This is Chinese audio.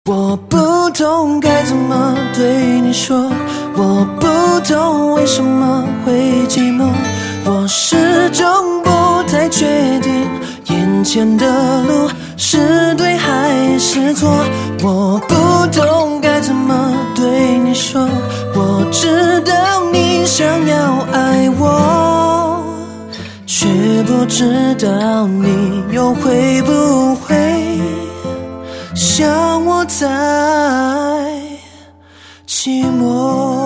我不懂该怎么对你说，我不懂为什么会寂寞，我始终不太确定眼前的路是对还是错。我不懂该怎么对你说，我知道你想要爱我，却不知道你又会不会像我在寂寞。